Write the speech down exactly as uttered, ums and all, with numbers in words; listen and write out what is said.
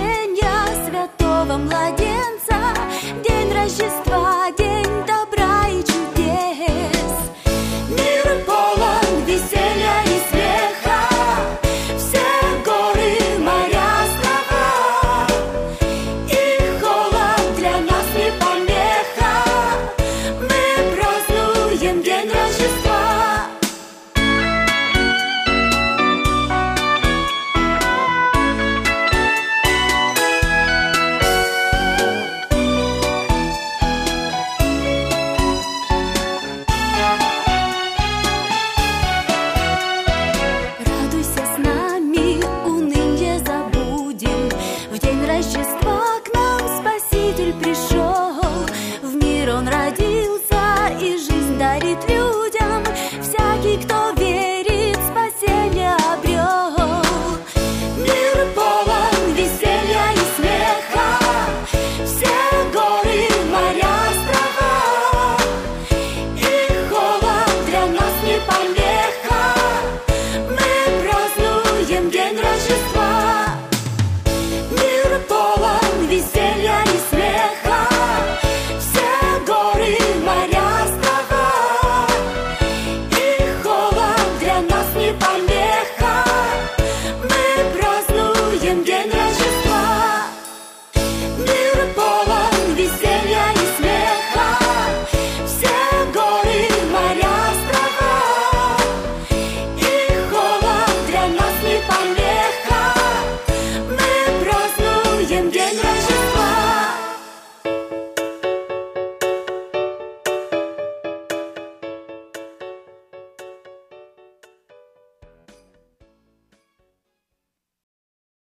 рождения святого младенца, день Рождества, день добра и чудес. Мир полон веселья и смеха, все горы, моря, слова, и холод для нас не помеха. Мы празднуем день Рождества. Радуйся с нами, уныние забудем в день Рождества.